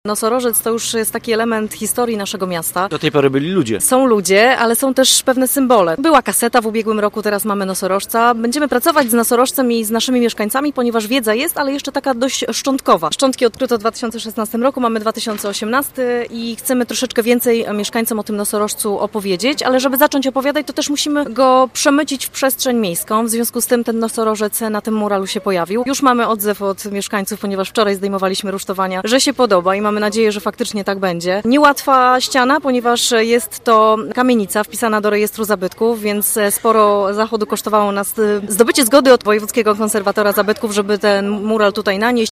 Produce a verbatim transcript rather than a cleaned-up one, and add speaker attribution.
Speaker 1: Nosorożec to już jest taki element historii naszego miasta.
Speaker 2: Do tej pory byli ludzie.
Speaker 1: Są ludzie, ale są też pewne symbole. Była kaseta w ubiegłym roku, teraz mamy nosorożca. Będziemy pracować z nosorożcem i z naszymi mieszkańcami, ponieważ wiedza jest, ale jeszcze taka dość szczątkowa. Szczątki odkryto w dwa tysiące szesnastym roku, mamy dwa tysiące osiemnasty i chcemy troszeczkę więcej mieszkańcom o tym nosorożcu opowiedzieć, ale żeby zacząć opowiadać, to też musimy go przemycić w przestrzeń miejską. W związku z tym ten nosorożec na tym muralu się pojawił. Już mamy odzew od mieszkańców, ponieważ wczoraj zdejmowaliśmy rusztowania, że się podoba i mamy nadzieję, że faktycznie tak będzie. Niełatwa ściana, ponieważ jest to kamienica wpisana do rejestru zabytków, więc sporo zachodu kosztowało nas zdobycie zgody od wojewódzkiego konserwatora zabytków, żeby ten mural tutaj nanieść.